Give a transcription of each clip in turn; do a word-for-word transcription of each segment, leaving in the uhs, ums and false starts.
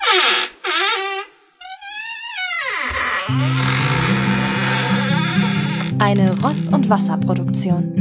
Eine Rotz- und Wasserproduktion.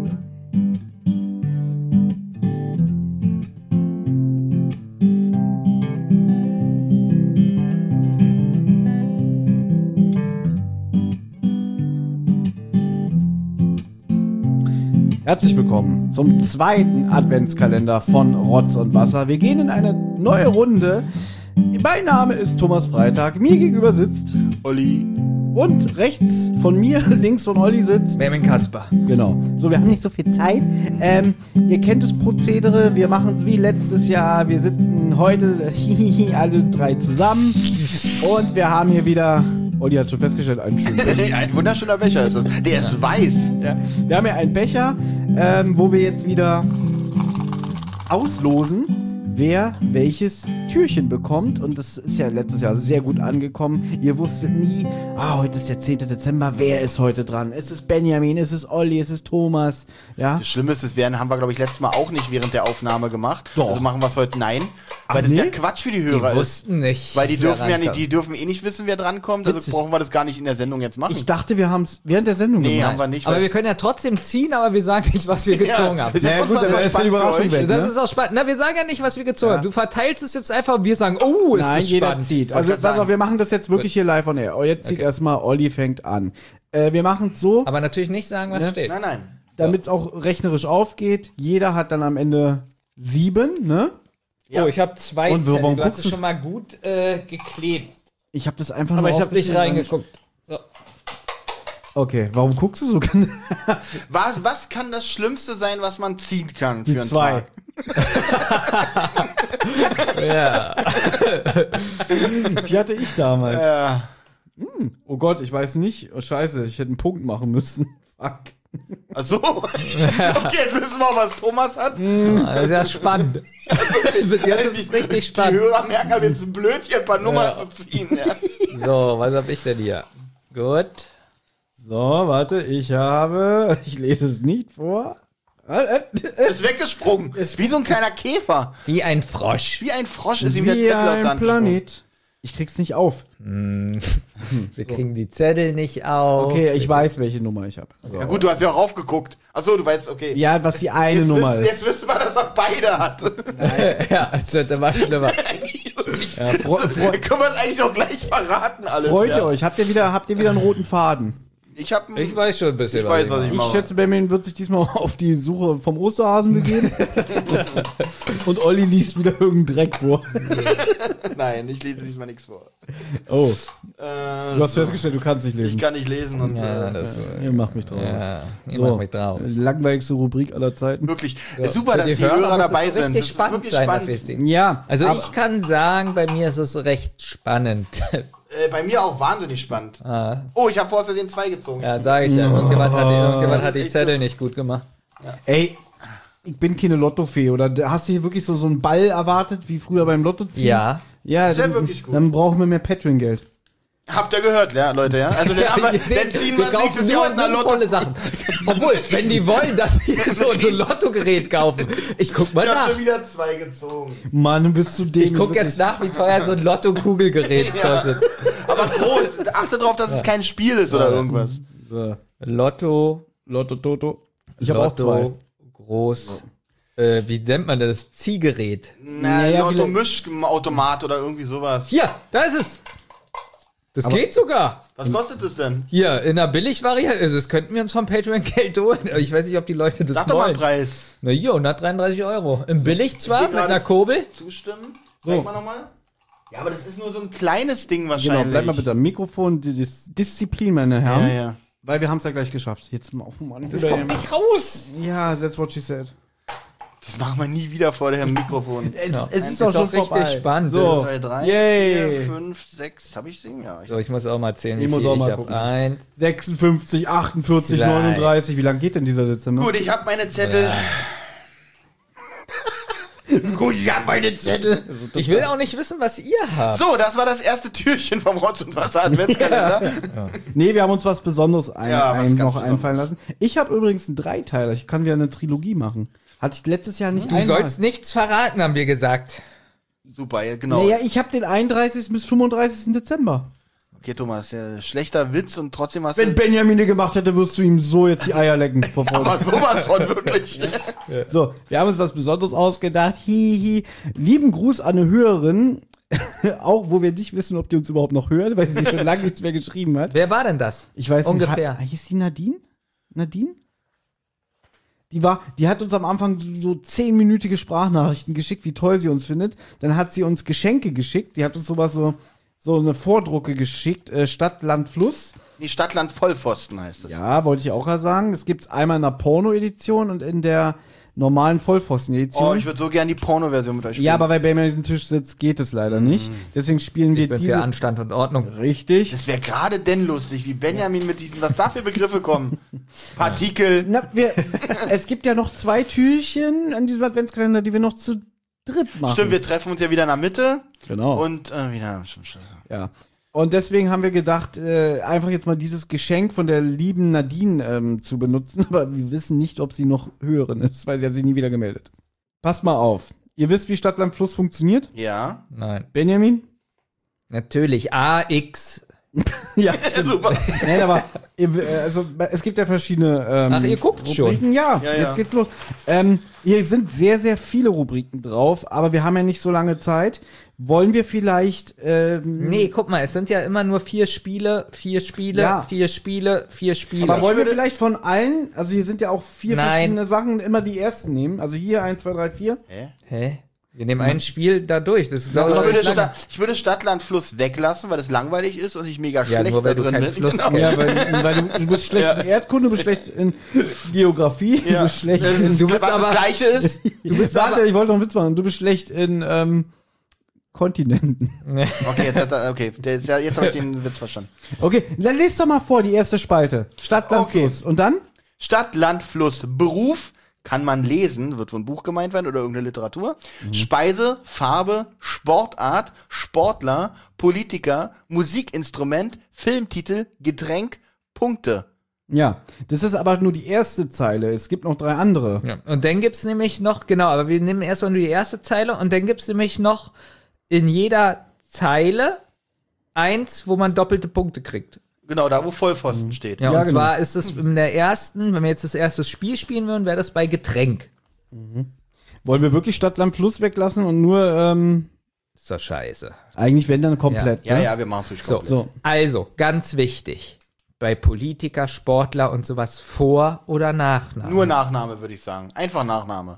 Herzlich willkommen zum zweiten Adventskalender von Rotz und Wasser. Wir gehen in eine neue Runde. Mein Name ist Thomas Freitag. Mir gegenüber sitzt Olli. Und rechts von mir, links von Olli sitzt Benjamin Kasper. Genau. So, wir haben nicht so viel Zeit. Ähm, ihr kennt das Prozedere. Wir machen es wie letztes Jahr. Wir sitzen heute alle drei zusammen. Und wir haben hier wieder... Olli hat schon festgestellt, einen schönen Becher. Ein wunderschöner Becher ist das. Der ist weiß. Ja. Wir haben hier einen Becher, ähm, wo wir jetzt wieder auslosen, wer welches Türchen bekommt. Und das ist ja letztes Jahr sehr gut angekommen. Ihr wusstet nie, ah, heute ist der zehnte Dezember, wer ist heute dran? Ist es Benjamin, ist es Olli, ist es Thomas? Ja? Das Schlimme ist, das werden, haben wir, glaube ich, letztes Mal auch nicht während der Aufnahme gemacht. Doch. Also machen wir es heute nein. Ach, weil das nee? ja Quatsch für die Hörer Die ist. wussten nicht. Weil die wer dürfen ja nicht, reinkommt. die dürfen eh nicht wissen, wer drankommt. Also Witzig. brauchen wir das gar nicht in der Sendung jetzt machen. Ich dachte, wir haben es während der Sendung Nee, gemacht. haben wir nicht. Aber weil- wir können ja trotzdem ziehen, aber wir sagen nicht, was wir gezogen haben. ist ja Naja, gut, unfassbar dann ist ja die spannend für Überraschung euch. weg. Das ne? ist auch spannend. Na, wir sagen ja nicht, was wir gezogen Ja. haben. Du verteilst es jetzt einfach und wir sagen, oh, ist Nein, das jeder spannend. zieht. Wollte Also grad pass auf, sagen. wir machen das jetzt wirklich hier live on air. Oh, jetzt zieht Okay. erstmal, Olli fängt an. Äh, wir machen es so, Aber natürlich nicht sagen, was Ja. steht. Nein, nein. damit es auch rechnerisch aufgeht. Jeder hat dann am Ende sieben, ne? Ja. Oh, ich habe zwei Und warum Zettel. Du hast guckst es du- schon mal gut äh, geklebt. Ich habe das einfach Aber nur ich habe nicht aufgeschrieben. reingeguckt. So. Okay, warum guckst du so? Was, was kann das Schlimmste sein, was man ziehen kann für Die einen zwei. Tag? Ja. Die hatte ich damals. Ja. Oh Gott, ich weiß nicht. Oh Scheiße, ich hätte einen Punkt machen müssen. Fuck. Ach so. Okay, jetzt wissen wir, was Thomas hat. Das ist ja spannend. Bis jetzt ist es richtig Die spannend. Hörer merken aber jetzt ein Blödchen, ein paar Nummern Ja. zu ziehen. Ja. So, was hab ich denn hier? Gut. So, warte, ich habe... Ich lese es nicht vor. Ist weggesprungen. Ist wie so ein kleiner Käfer. Wie ein Frosch. Wie ein Frosch ist ihm der Wie Zettel aus der ein Hand gesprungen. Planet. Ich krieg's nicht auf. Wir kriegen die Zettel nicht auf. Okay, ich weiß, welche Nummer ich habe. Ja gut, du hast ja auch aufgeguckt. Achso, du weißt, okay. Ja, was die eine jetzt, Nummer wissen, ist. jetzt wissen wir, dass er beide hat. Ja, das wird immer schlimmer. Ja, fro Das, fro können wir es eigentlich doch gleich verraten, alles. freut ja. ihr euch? Habt ihr wieder, habt ihr wieder einen roten Faden? Ich hab ein, Ich weiß schon ein bisschen, Ich weiß, was ich Ich mache. schätze, Benjamin wird sich diesmal auf die Suche vom Osterhasen begeben. Und Olli liest wieder irgendeinen Dreck vor. Nein, ich lese diesmal nichts vor. Oh, Äh, du hast festgestellt, du kannst nicht ich lesen. kann nicht lesen und Ja, äh, das Ihr macht mich drauf. ja, ich So, mach mich drauf. langweiligste Rubrik aller Zeiten. wirklich super, Für dass die, Hörer Hörer muss es dabei richtig sind. Das ist spannend wirklich sein, spannend. dass wir ziehen. Ja, Also aber- ich kann sagen, bei mir ist es recht spannend. Äh, bei mir auch wahnsinnig spannend. ah, Oh, ich habe vorher den zwei gezogen. ja, sage ich ja. Irgendjemand hat, die- irgendjemand hat die Echt Zettel so. nicht gut gemacht. Ey, ich bin keine Lottofee. Oder hast du hier wirklich so, so einen Ball erwartet, wie früher beim Lotto ziehen? Ja. Ja, Das wär dann, wirklich gut. dann brauchen wir mehr Patreon-Geld. Habt ihr gehört, ja, Leute, ja? Also dann, haben wir, ihr seht, dann ziehen wir wir kaufen nächstes Jahr nur aus einer Lotto. sinnvolle Sachen. Obwohl, wenn die wollen, dass wir so ein Lottogerät kaufen. Ich guck mal Ich habe nach. schon wieder zwei gezogen. Mann, bist du dämlich. Ich guck jetzt nach, wie teuer so ein Lotto-Kugelgerät Ja. kostet. Aber groß. Achte darauf, dass es kein Spiel ist oder irgendwas. So, Lotto, Lotto Toto. Ich habe auch zwei. Lotto, groß. Äh, wie nennt man das? Ziehgerät. Na, Naja, Lotto-Mischautomat oder irgendwie sowas. Hier, da ist es. Das geht sogar. Was kostet das denn? Hier, in der Billigvariante. Also, das könnten wir uns vom Patreon Geld holen. Aber ich weiß nicht, ob die Leute das Sag doch mal einen wollen. Preis. Na hier, hundertdreiunddreißig Euro. Im Billig zwar, seh mit gerade- einer Kurbel. Zustimmen? So. Zeig mal nochmal. Ja, aber das ist nur so ein kleines Ding Genau, wahrscheinlich. bleib mal bitte am Mikrofon. Die Dis Disziplin, meine Herren. Ja, ja. Weil wir haben es ja gleich geschafft. Jetzt mal, oh Mann. Das kommt nicht raus. Ja, that's what she said. Das machen wir nie wieder vor dem Mikrofon. Es, Ja. es ist Das doch ist schon doch richtig vorbei. spannend. So, zwei, drei, yay. vier, fünf, sechs. Hab ich singen? Ja. Ich So, ich muss auch mal zählen, Ich wie muss viel auch mal ich hab. gucken. Eins. sechsundfünfzig, achtundvierzig, Zwei. neununddreißig. Wie lang geht denn dieser Dezember? Gut, ich habe meine Zettel. Gut, ich habe meine Zettel. Ich will auch nicht wissen, was ihr habt. So, das war das erste Türchen vom Rotz und Wasser Adventskalender. Nee, wir haben uns was Besonderes ein, Ja, was ein, ganz noch einfallen Besonderes. lassen. Ich habe übrigens einen Dreiteiler. Ich kann wieder eine Trilogie machen. Hatte ich letztes Jahr nicht Du einmal. sollst nichts verraten, haben wir gesagt. Super, ja, genau. Naja, ich habe den einunddreißigsten bis fünfunddreißigsten Dezember. Okay, Thomas, ja, schlechter Witz und trotzdem hast Wenn du... Benjamin den gemacht hätte, wirst du ihm so jetzt die Eier lecken. vor Freude. Aber sowas von wirklich. So, wir haben uns was Besonderes ausgedacht. Hihi. Lieben Gruß an eine Hörerin. Auch, wo wir nicht wissen, ob die uns überhaupt noch hört, weil sie schon lange nichts mehr geschrieben hat. Wer war denn das? Ich weiß Ungefähr. nicht. Hieß die Nadine? Nadine? Die war, die hat uns am Anfang so zehnminütige Sprachnachrichten geschickt, wie toll sie uns findet. Dann hat sie uns Geschenke geschickt. Die hat uns sowas so, so eine Vordrucke geschickt. Äh, Stadt, Land, Fluss. Die Stadtland Vollpfosten heißt es. Ja, wollte ich auch mal sagen. Es gibt einmal in der Porno-Edition und in der normalen Vollpfosten-Edition. Oh, ich würde so gern die Porno-Version mit euch spielen. Ja, aber weil Benjamin an diesem Tisch sitzt, geht es leider nicht. Deswegen spielen wir Ich bin diese. für Anstand und Ordnung. Richtig. Das wäre gerade denn lustig, wie Benjamin mit diesen, was da für Begriffe kommen. Partikel. Na, wir, es gibt ja noch zwei Türchen an diesem Adventskalender, die wir noch zu dritt machen. Stimmt, wir treffen uns ja wieder in der Mitte. Genau. Und äh, wieder. Ja. Und deswegen haben wir gedacht, äh, einfach jetzt mal dieses Geschenk von der lieben Nadine ähm, zu benutzen. Aber wir wissen nicht, ob sie noch Hörerin ist, weil sie hat sich nie wieder gemeldet. Passt mal auf. Ihr wisst, wie Stadt, Land, Fluss funktioniert? Ja. Nein. Benjamin? Natürlich. A, X. Ja, Super. Nein, aber ihr, äh, also, es gibt ja verschiedene ähm, Ach, ihr guckt Rubriken. Ja, Ja, jetzt ja. geht's los. Ähm, hier sind sehr, sehr viele Rubriken drauf, aber wir haben ja nicht so lange Zeit. Wollen wir vielleicht ähm, Nee, guck mal, es sind ja immer nur vier Spiele, vier Spiele, Ja. vier Spiele, vier Spiele. aber wollen wir würde- vielleicht von allen, also hier sind ja auch vier Nein. verschiedene Sachen, immer die ersten nehmen. Also hier eins, zwei, drei, vier. Hä? Hä? Wir nehmen ein Spiel da durch. Das Ich dauert würde, nicht lange. Sta ich würde Stadtland Fluss weglassen, weil das langweilig ist und ich mega Ja, schlecht nur weil da du drin keinen bin. Fluss Genau. kennst. Ja, weil, weil du, du bist schlecht Ja. in Erdkunde, du bist schlecht in Geografie, du Ja. bist schlecht Das in, ist, du bist was aber- das Gleiche ist. du bist, warte, ich wollte noch einen Witz machen, du bist schlecht in ähm, Kontinenten. Okay, jetzt, hat er, okay, der ist ja, jetzt habe ich den Witz verstanden. Okay, dann lest doch mal vor, die erste Spalte. Stadt, Land, Okay. Fluss. Und dann? Stadt, Land, Fluss, Beruf, kann man lesen, wird von Buch gemeint werden oder irgendeine Literatur. Speise, Farbe, Sportart, Sportler, Politiker, Musikinstrument, Filmtitel, Getränk, Punkte. Ja, das ist aber nur die erste Zeile. Es gibt noch drei andere. Ja. Und dann gibt's nämlich noch, genau, aber wir nehmen erstmal nur die erste Zeile und dann gibt's nämlich noch in jeder Zeile eins, wo man doppelte Punkte kriegt. Genau, da wo Vollpfosten steht. Ja, Ja, und genau. zwar ist es in der ersten, wenn wir jetzt das erste Spiel spielen würden, wäre das bei Getränk. Wollen wir wirklich Stadt, Land, Fluss weglassen und nur, ähm, Ist doch scheiße. eigentlich wenn dann komplett, Ja, ne? ja, wir machen es durch. So, So. also, ganz wichtig. Bei Politiker, Sportler und sowas Vor- oder Nachname. Nur Nachname, würde ich sagen. Einfach Nachname.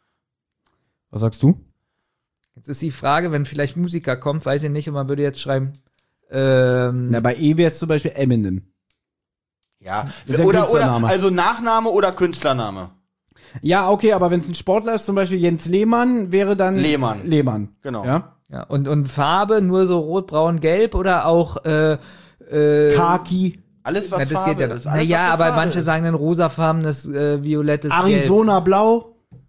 Was sagst du? Jetzt ist die Frage, wenn vielleicht Musiker kommt, weiß ich nicht, und man würde jetzt schreiben, ähm, Na, bei E wäre es zum Beispiel Eminem. Ja. ist ein Oder, oder, Künstlername. also Nachname oder Künstlername. Ja, okay, aber wenn es ein Sportler ist, zum Beispiel Jens Lehmann, wäre dann Lehmann. Lehmann. Genau. Ja? ja, und, und Farbe nur so rot, braun, gelb oder auch, äh, äh, Kaki, Alles, was na, das Farbe geht ja ist. doch. Alles, Naja, was aber Farbe manche ist. sagen dann rosafarbenes, äh, violettes Gelb. Arizona Blau.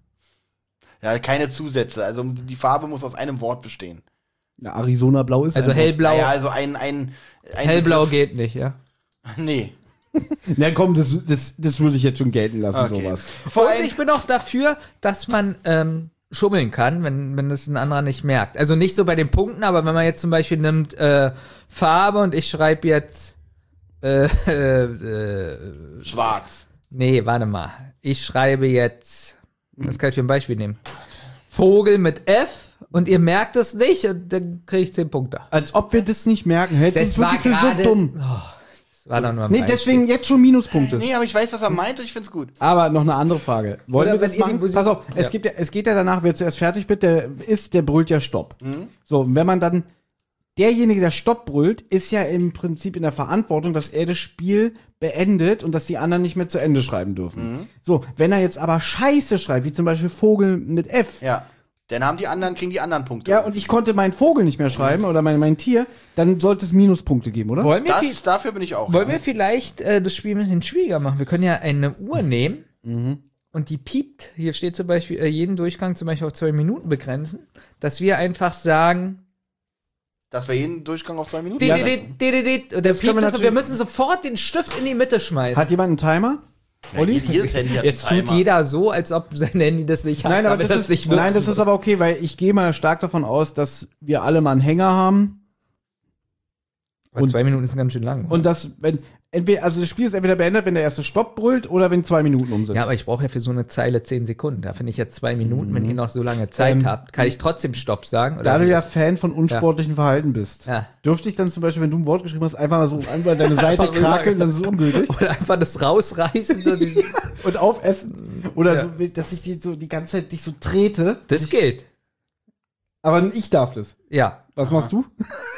Ja, keine Zusätze. Also die Farbe muss aus einem Wort bestehen. Ja, Arizona Blau ist Also ein Wort. hellblau, Naja, also ein, ein, ein hellblau Begriff- geht nicht, ja. Nee. Na komm, das, das, das würde ich jetzt schon gelten lassen, Okay. sowas. Vor Und allem, ich bin auch dafür, dass man ähm, schummeln kann, wenn, wenn das ein anderer nicht merkt. Also nicht so bei den Punkten, aber wenn man jetzt zum Beispiel nimmt äh, Farbe und ich schreibe jetzt äh, äh, äh, schwarz. nee, warte mal. Ich schreibe jetzt, was kann ich für ein Beispiel nehmen? Vogel mit F und ihr merkt es nicht und dann kriege ich zehn Punkte. Als ob wir das nicht merken. Hältst du Das uns war wirklich für gerade, so dumm? Oh, das war doch nur ein Nee, Beispiel. deswegen jetzt schon Minuspunkte. Nee, aber ich weiß, was er meint und ich find's gut. Aber noch eine andere Frage. Wollen Oder wir das wenn ihr die machen? Musik- Pass auf, es, Ja. gibt ja, es geht ja danach, wer zuerst fertig wird, der ist, der brüllt ja Stopp. Mhm. So, und wenn man dann, derjenige, der Stopp brüllt, ist ja im Prinzip in der Verantwortung, dass er das Spiel beendet und dass die anderen nicht mehr zu Ende schreiben dürfen. Mhm. So, wenn er jetzt aber Scheiße schreibt, wie zum Beispiel Vogel mit F, Ja. Dann haben die anderen, kriegen die anderen Punkte. ja, und ich konnte meinen Vogel nicht mehr schreiben oder mein, mein Tier, dann sollte es Minuspunkte geben, oder? Wollen wir, viel, das, dafür bin ich auch. wollen wir vielleicht äh, das Spiel ein bisschen schwieriger machen? Wir können ja eine Uhr nehmen und die piept. Hier steht zum Beispiel äh, jeden Durchgang zum Beispiel auf zwei Minuten begrenzen, dass wir einfach sagen, Dass wir jeden Durchgang auf zwei Minuten. dit, Ja, dit, dit, dit, dit, und der das können piept wir es und wir natürlich- müssen sofort den Stift in die Mitte schmeißen. Hat jemand einen Timer? Ja, Olli? jedes Handy hat Jetzt einen tut Timer. jeder so, als ob sein Handy das nicht hat. Nein, aber damit das, es ist, nicht nein, nutzen das ist muss. aber okay, weil ich gehe mal stark davon aus, dass wir alle mal einen Hänger haben. Aber und- zwei Minuten ist ganz schön lang. Und das, wenn, entweder, also das Spiel ist entweder beendet, wenn der erste Stopp brüllt oder wenn zwei Minuten um sind. ja, aber ich brauche ja für so eine Zeile zehn Sekunden. Da finde ich jetzt zwei Minuten, wenn ihr noch so lange Zeit Ähm, habt, kann ich trotzdem Stopp sagen? Oder Da du wie ja ist- Fan von unsportlichen Verhalten bist, Ja. dürfte ich dann zum Beispiel, wenn du ein Wort geschrieben hast, einfach mal so einfach deine Seite Einfach rüber- krakeln, dann ist es ungültig. Oder einfach das rausreißen. So die, Und aufessen. Oder Ja. so, dass ich die so die ganze Zeit dich so trete. das geht. Aber ich darf das. Ja. Was machst du?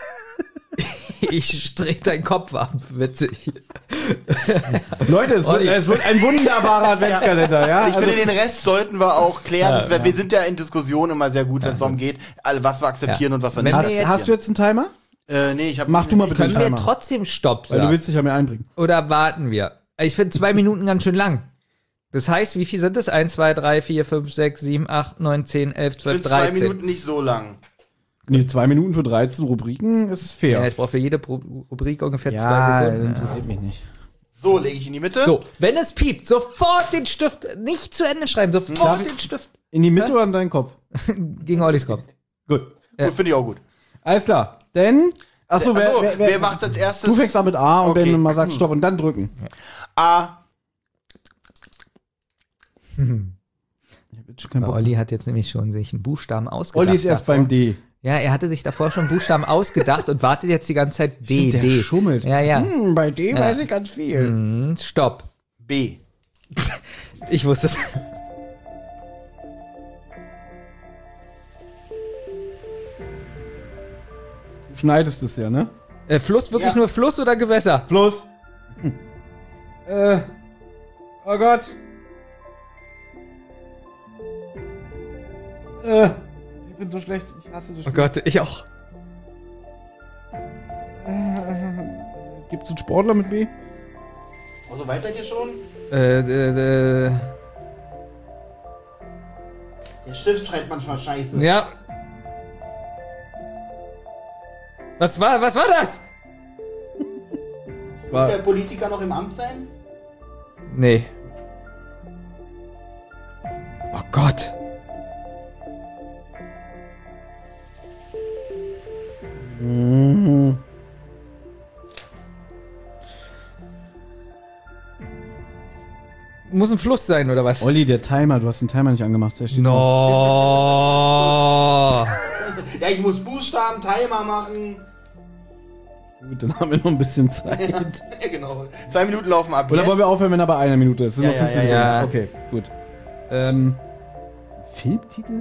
Ich drehe deinen Kopf ab. Witzig. Leute, es wird, Olli. es wird ein wunderbarer Adventskalender, ja? Ich Also, finde, den Rest sollten wir auch klären. Ja, weil ja. Wir sind ja in Diskussionen immer sehr gut, wenn es darum geht, alle, was wir akzeptieren Ja. und was wir Wenn nicht wir hast, jetzt- hast du jetzt einen Timer? Äh, nee, ich hab Mach du mal bitte Können einen wir Timer. trotzdem Stopp Weil du sagen? willst dich ja mehr einbringen. Oder warten wir? Ich finde zwei Minuten ganz schön lang. Das heißt, wie viel sind es? eins, zwei, drei, vier, fünf, sechs, sieben, acht, neun, zehn, elf, Ich zwölf, finde zwei dreizehn. Minuten nicht so lang. Nee, zwei Minuten für dreizehn Rubriken ist fair. Ja, ich brauche für jede Pro Rubrik ungefähr Ja, zwei Sekunden. interessiert mich nicht. So, lege ich in die Mitte. So, wenn es piept, sofort den Stift, nicht zu Ende schreiben, sofort Darf ich- den Stift In die Mitte oder in deinen Kopf? gegen Ollis Kopf. Gut. Gut, finde ich auch gut. Alles klar. Denn, achso, wer, Achso, wer, wer, wer, macht als erstes? du fängst an mit A und Okay. dann mal sagst Stopp und dann drücken. A. Ich hab jetzt schon keinen Bock. Olli hat jetzt nämlich schon sich einen Buchstaben ausgedacht. Olli ist erst davor. beim D. Ja, er hatte sich davor schon Buchstaben ausgedacht und wartet jetzt die ganze Zeit D, Stimmt, der D. schummelt. Ja, ja. Hm, bei D Ja. weiß ich ganz viel. Hm, Stopp. B. Ich wusste es. Du schneidest es ja, ne? Äh, Fluss, wirklich Ja. nur Fluss oder Gewässer? Fluss. Hm. Äh. Oh Gott. Äh. Ich bin so schlecht. Ich hasse das Oh Spiel. Gott, ich auch. Gibt's einen Sportler mit B? Also weit seid ihr schon? Äh, äh, äh, Der Stift schreibt manchmal scheiße. ja. Was war, was war das? Muss der Politiker noch im Amt sein? Nee. Oh Gott. Mhm. Muss ein Fluss sein, oder was? Olli, der Timer, du hast den Timer nicht angemacht. Der steht No. Ja, ich muss Buchstaben, Timer machen. Gut, dann haben wir noch ein bisschen Zeit. Ja, genau. Zwei Minuten laufen ab. Oder jetzt. wollen wir aufhören, wenn er bei einer Minute ist? Das sind Ja, noch ja, fünfzig ja, Sekunden. Okay, gut. Ähm, Filmtitel?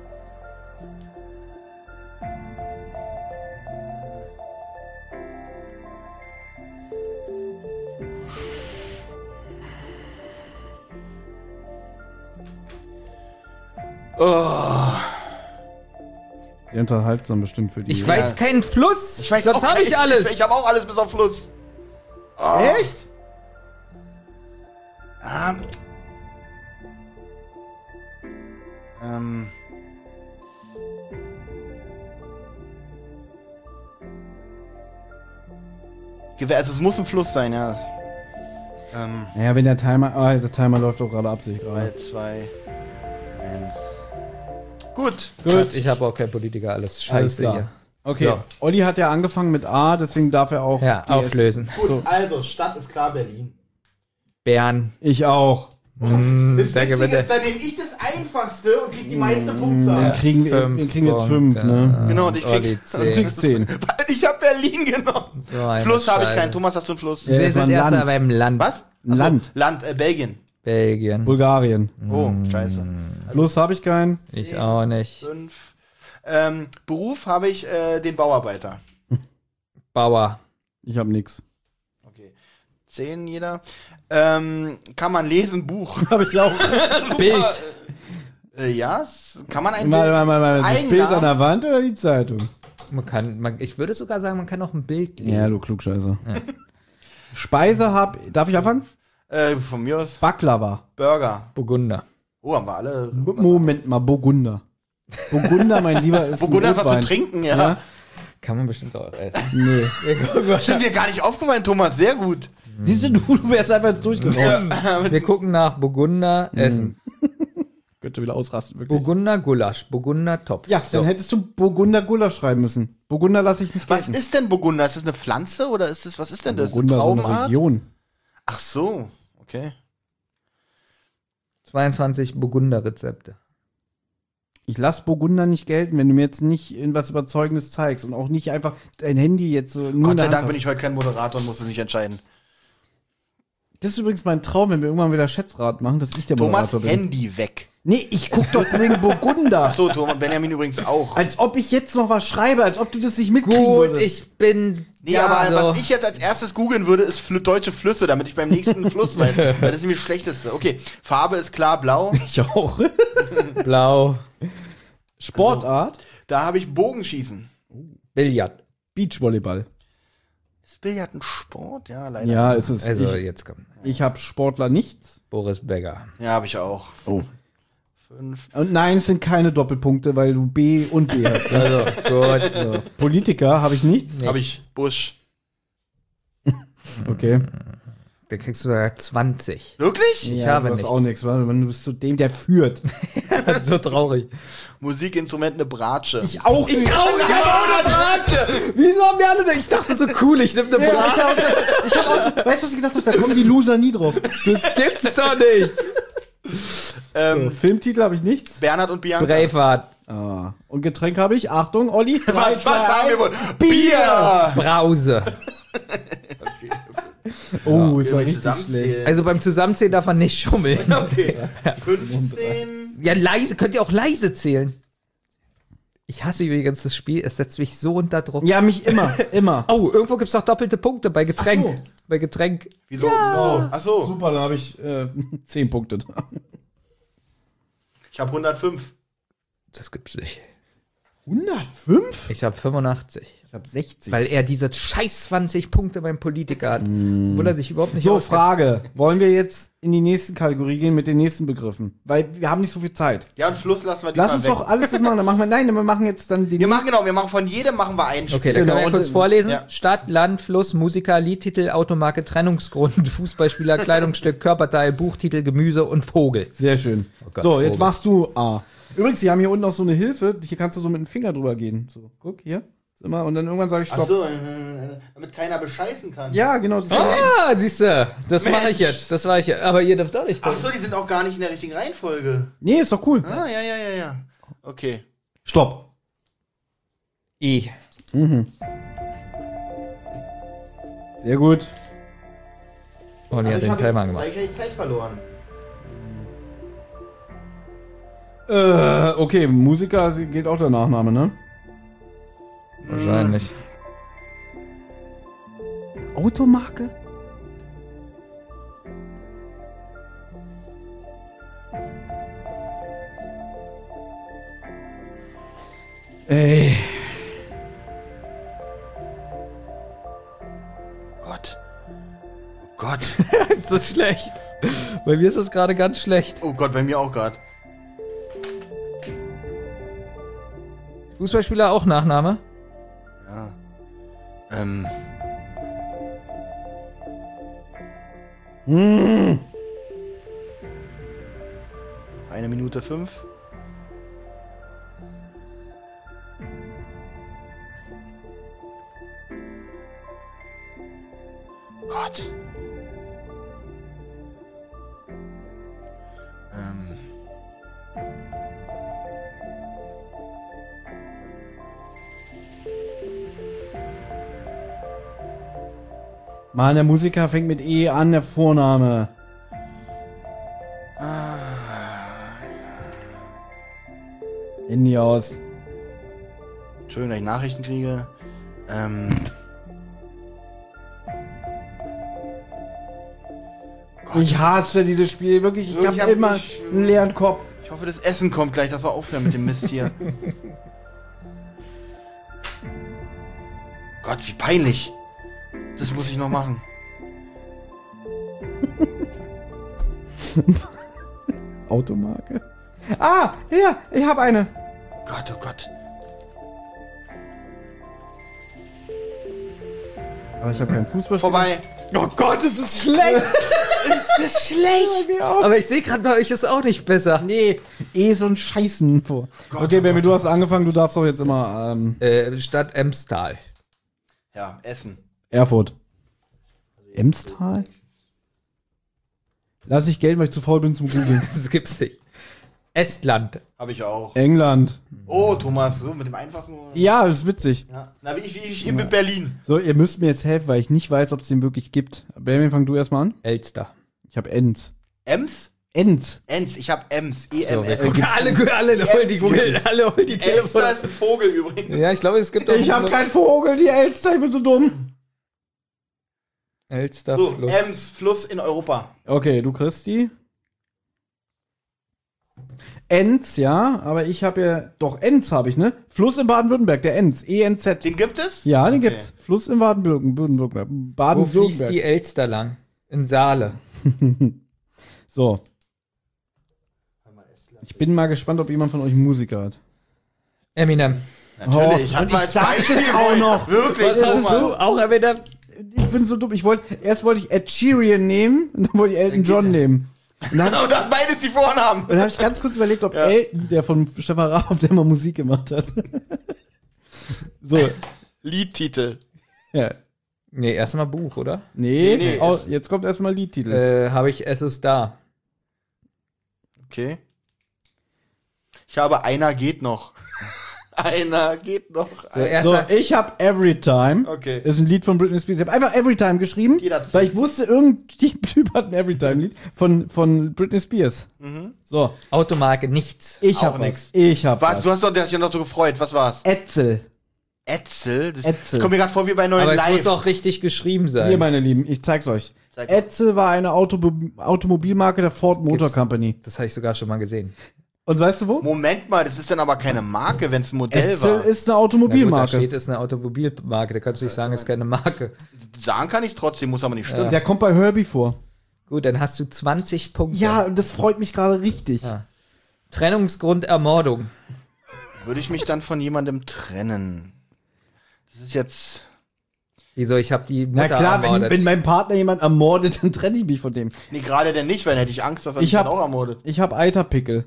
Oh, Sehr unterhaltsam bestimmt für die. Ich weiß keinen Fluss. ich weiß Sonst auch habe ich nicht. alles. Ich, ich habe auch alles bis auf Fluss. Oh. Echt? Ah. Ähm. Gewehr, also es muss ein Fluss sein, ja. Ähm, Naja, wenn der Timer. Ah, der Timer läuft doch gerade ab, sehe ich drei, gerade. zwei, eins. Gut. Gut. Ich habe auch kein Politiker, alles Alles scheiße klar. hier. Okay, So. Olli hat ja angefangen mit A, deswegen darf er auch. Ja, die erste- auflösen. Gut, So. also Stadt ist klar Berlin. Bern. Ich auch. Das Danke, Witzige bitte. ist, dann nehme ich das Einfachste und krieg die meiste Punktzahl. Wir kriegen, wir Fünf kriegen jetzt fünf, Punkte. ne? Genau, und ich krieg- Olli Du zehn. kriegst zehn. Ich habe Berlin genommen. So eine Fluss habe ich Scheiße. keinen. Thomas, hast du einen Fluss? Ja. Wir das war sind ein erst Land. beim Land. Was? Ein Land. Land, äh, Belgien. Belgien. Bulgarien. Oh, scheiße. Fluss habe ich keinen. Ich auch nicht. Fünf. Ähm, Beruf habe ich äh, den Bauarbeiter. Bauer. Ich habe nix. Okay. Zehn jeder. Ähm, kann man lesen, Buch. Habe ich auch. Bild. Äh, ja, s- kann man ein Mal, mal, mal, mal. Das Eigennamen? Bild an der Wand oder die Zeitung? Man kann, man, ich würde sogar sagen, man kann auch ein Bild lesen. Ja, du Klugscheißer. Speise hab. Darf ich anfangen? Äh, von mir aus Baklava. Burger. Burgunder. Oh, haben wir alle. M- Moment mal, Burgunder. Burgunder, mein Lieber, ist Burgunder ein ist was zu Rotwein. trinken, ja. Ja? Kann man bestimmt auch essen. Nee. Stimmt dir gar nicht aufgefallen, Thomas. Sehr gut. Siehst du, du, du wärst einfach jetzt durchgekommen. Wir gucken nach Burgunder Essen. Könnte wieder ausrasten, wirklich. Burgunder Gulasch, Burgunder Topf. Ja, So. dann hättest du Burgunder Gulasch schreiben müssen. Burgunder lasse ich nicht Was gelten. ist denn Burgunder? Ist das eine Pflanze oder ist das, was ist denn das? Burgunder eine so eine Traubenart? Region? Ach so, okay. zweiundzwanzig Burgunder-Rezepte. Ich lasse Burgunder nicht gelten, wenn du mir jetzt nicht irgendwas Überzeugendes zeigst und auch nicht einfach dein Handy jetzt so nur in Gott der sei Dank Hand bin hast. ich heute kein Moderator und muss es nicht entscheiden. Das ist übrigens mein Traum, wenn wir irgendwann wieder Schätzrat machen, dass ich der Thomas, Moderator bin. Handy weg. Nee, ich guck doch wegen Burgunder. Ach so, Thomas, Benjamin übrigens auch. Als ob ich jetzt noch was schreibe, als ob du das nicht mitkriegen Gut, würdest. ich bin. Nee, ja, aber so. was ich jetzt als erstes googeln würde, ist fl deutsche Flüsse, damit ich beim nächsten Fluss weiß. Weil das ist nämlich das Schlechteste. Okay, Farbe ist klar blau. Ich auch. Blau, Sportart? Da habe ich Bogenschießen. Billard. Beachvolleyball. Ist Billard ein Sport? Ja, leider. Ja, ist es. Also ich jetzt kommt ich habe Sportler nichts. Boris Becker. Ja, habe ich auch. Oh. Fünf. Und nein, es sind keine Doppelpunkte, weil du B und B hast. Ne? Also gut. So. Politiker habe ich nichts. Habe ich Bush. Okay. Da kriegst du ja zwanzig. Wirklich? Ich ja, habe du hast nichts. auch nichts, weil du bist so dem, der führt. So traurig. Musikinstrument, eine Bratsche. Ich auch nicht. Ich auch, ich habe auch eine Bratsche. Wieso haben wir alle da? Ich dachte so cool, ich nehme eine Ja, Bratsche. ich hab, auch- ich hab auch so, weißt du, was ich gedacht habe? Da kommen die Loser nie drauf. Das gibt's doch nicht. ähm, So, Filmtitel habe ich nichts. Bernhard und Bianca. Braveheart. Ah. Und Getränk habe ich. Achtung, Olli. drei, Was, zwei, was haben wir eins. wohl? Bier! Brause. Oh, es war wir richtig zusammenzählen. schlecht. Also beim Zusammenzählen darf man nicht schummeln. Okay. fünfzehn. Ja, leise, könnt ihr auch leise zählen. Ich hasse übrigens das Spiel, es setzt mich so unter Druck. Ja, mich immer, immer. Oh, irgendwo gibt's doch doppelte Punkte bei Getränk. Ach so. Bei Getränk. Wieso? Wieso? Ach so. Super, dann habe ich äh, zehn Punkte da. Ich habe hundertfünf. Das gibt's nicht. hundertfünf? Ich habe fünfundachtzig. Ich habe sechzig. Weil er diese scheiß zwanzig Punkte beim Politiker hat. Obwohl er sich überhaupt nicht So, auskennt. Frage. Wollen wir jetzt in die nächste Kategorie gehen mit den nächsten Begriffen? Weil wir haben nicht so viel Zeit. Ja, und Fluss lassen wir Lass diesmal uns weg. doch alles das machen. Dann machen wir, nein, wir machen jetzt dann die Wir machen genau, wir machen von jedem machen wir ein Spiel. Okay, dann Genau, können wir ja und- kurz vorlesen. Ja. Stadt, Land, Fluss, Musiker, Liedtitel, Automarke, Trennungsgrund, Fußballspieler, Kleidungsstück, Körperteil, Buchtitel, Gemüse und Vogel. Sehr schön. Gott, so, jetzt Vogel. machst du A. Übrigens, die haben hier unten noch so eine Hilfe. Hier kannst du so mit dem Finger drüber gehen. So, guck, hier. Ist immer, und dann irgendwann sage ich Ach Stopp. so, äh, damit keiner bescheißen kann. Ja, genau. Das Ah, siehst du, das mache ich Mensch. jetzt. Das war ich jetzt. Aber ihr dürft auch nicht Ach gucken. so, die sind auch gar nicht in der richtigen Reihenfolge. Nee, ist doch cool. Ah, ja, ja, ja, ja. Okay. Stopp. I. Sehr gut. Und ihr habt den hab Timer ich gemacht. gleich Zeit verloren. Äh, okay, Musiker geht auch der Nachname, ne? Wahrscheinlich. Automarke? Ey. Gott. Oh Gott. Ist das schlecht? Bei mir ist das gerade ganz schlecht. Oh Gott, bei mir auch gerade. Fußballspieler auch Nachname? Ja. Ähm. Hm. Eine Minute fünf. Gott. Ähm. Mann, der Musiker fängt mit E an, der Vorname. Handy aus. Entschuldigung, dass ich Nachrichten kriege. Ähm. Gott, Ich hasse dieses Spiel, wirklich. Ich Ich habe hab immer nicht- einen leeren Kopf. ich hoffe, das Essen kommt gleich, dass wir aufhören mit dem Mist hier. Gott, wie peinlich. Das muss ich noch machen. Automarke? Ah, hier, ich habe eine. Gott, oh Gott. Aber ich habe keinen Fußball. Vorbei. Oh Gott, es ist schlecht. ist das schlecht? Aber ich sehe gerade bei euch ist auch nicht besser. Nee, eh so ein Scheißen vor. Gott, okay, oh Baby, Gott, du hast angefangen, du darfst doch jetzt immer ähm, Äh, Stadt Emstal. Ja, Essen. Erfurt. Emstal? Lass ich Geld, weil ich zu faul bin zum Googlen. Das gibt's nicht. Estland. Habe ich auch. England. Oh, Thomas, so mit dem einfachsten. Ja, das ist witzig. Ja. Na, wie ich, wie ich in Berlin. So, ihr müsst mir jetzt helfen, weil ich nicht weiß, ob es den wirklich gibt. Benjamin, fang du erstmal an. Elster. Ich habe Enz. Ems? Enz. Enz, ich habe Ems. E So, M wir S. gucken alle, alle holen die Google, alle holen die Telefone. Elster ist ein Vogel übrigens. Ja, ich glaube, es gibt auch Ich habe keinen Vogel, die Elster, ich bin so dumm. Elster So, Fluss. Ems, Fluss in Europa. Okay, du kriegst die. Enz, ja, aber ich habe ja, doch, Enz habe ich, ne? Fluss in Baden-Württemberg, der Enz, E N Z. Den gibt es? Ja, den Okay. gibt's. Fluss in Baden-Württemberg. Wo fließt die Baden-Württemberg. Elster lang? In Saale. So, ich bin mal gespannt, ob jemand von euch einen Musiker hat. Eminem. Natürlich, Oh, ich hatte und mal ich als sag Beispiel es auch noch. Wirklich, Was ist Thomas. so? Auch Eminem? Ich bin so dumm, ich wollte, erst wollte ich Ed Sheeran nehmen und dann wollte ich Elton John nehmen. Und dann Und dann beides die Vornamen. Und dann habe ich ganz kurz überlegt, ob Ja. Elton, der von Stefan Raab, ob der mal Musik gemacht hat. So, Liedtitel. ja. Nee, erstmal Buch, oder? Nee, Nee, nee, au- ist- jetzt kommt erstmal Liedtitel. Äh, habe ich Es ist da. Okay. Ich habe Einer geht noch. Einer geht noch. So, Ein- So, erstmal. ich habe Everytime. Okay. Das ist ein Lied von Britney Spears. Ich habe einfach Everytime geschrieben, Jeder hat- weil ich wusste, irgendein Typ hat ein Everytime-Lied von, von Britney Spears. So, Automarke, nichts. ich Auch habe nix. was. Ich habe Was? was. Du hast doch, der hast dich noch so gefreut. Was war's? Etzel. Etzel? Das, Etzel. Ich komme mir gerade vor wie bei neuen Aber es Live. muss auch richtig geschrieben sein. Hier, meine Lieben, ich zeig's euch. Zeig mal. Etzel war eine Auto Automobilmarke der Ford Motor Gibt's- Company. Das habe ich sogar schon mal gesehen. Und weißt du wo? Moment mal, das ist dann aber keine Marke, wenn es ein Modell Etzel war. ist eine Na gut, da Automobilmarke. steht, ist eine Automobilmarke. Da kannst du nicht sagen, ist keine Marke. Sagen kann ich trotzdem, muss aber nicht stimmen. Der kommt bei Herbie vor. Gut, dann hast du zwanzig Punkte. Ja, und das freut mich gerade richtig. Ja. Trennungsgrund Ermordung. Würde ich mich dann von jemandem trennen? Das ist jetzt. Wieso, ich habe die Na Mutter klar, wenn, ermordet. wenn mein Partner jemand ermordet, dann trenne ich mich von dem. Nee, gerade denn nicht, weil dann hätte ich Angst, dass er Ich mich dann hab- auch ermordet. Ich habe Eiterpickel.